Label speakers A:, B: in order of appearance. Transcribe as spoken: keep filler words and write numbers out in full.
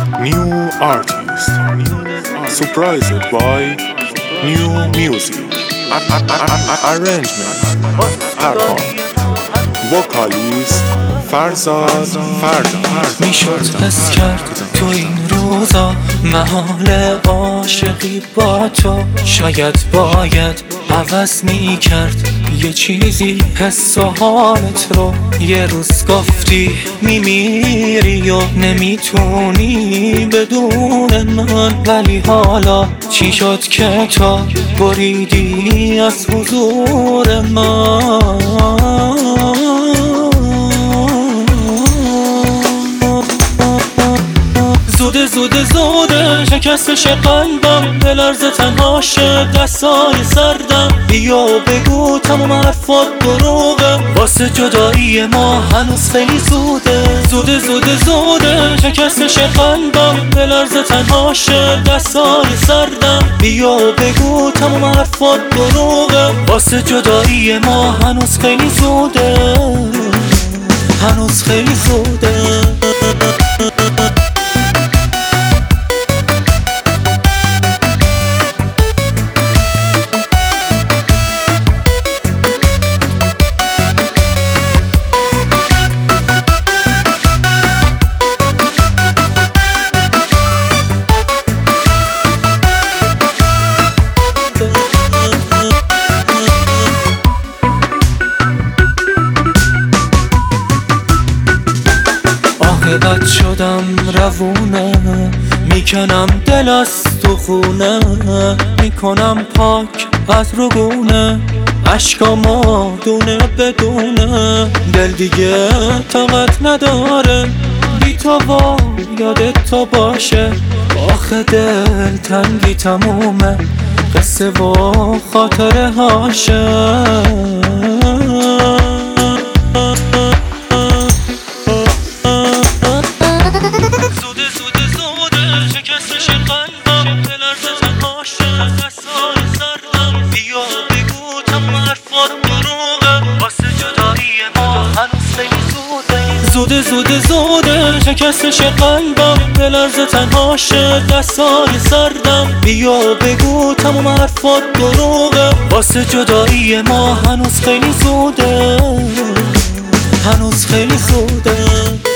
A: New artist, surprised by new music, arrangement ارهام، وکالیست فرزاد فردا.
B: میشد حس کرد تو این روزا محال عاشقی با تو، شاید باید عوض میکرد یه چیزی حس و حالت رو. یه روز گفتی میمیری و نمیتونی بدون من، ولی حالا چی شد که تو بریدی از حضور من؟ زوده زوده زوده شکستش قلبم، بلرزه تنهاشه دستای سردم. بیا بگو تمام حرفات دروغه، واسه جدایی ما هنوز خیلی زوده. زوده زوده زوده شکستش قلبم، بلرزه تنهاشه دستای سردم. بیا بگو تمام حرفات دروغه، واسه جدایی ما هنوز خیلی زوده، هنوز خیلی زوده. عاقبت شدم روونه، میکنم دل از تو خونه، میکنم پاک از رگونه، عشقامو دونه بدونه. دل دیگه طاقت نداره بی تو با یادت تو باشه. آخه دل تنگی تمومه، قصه و خاطره هاشه. زوده زوده زوده شکستش قلبم، بلرزه تنهاشه دستای سردم. بیا بگو تمام حرفات دروغه، واسه جدایی ما هنوز خیلی زوده، هنوز خیلی زوده.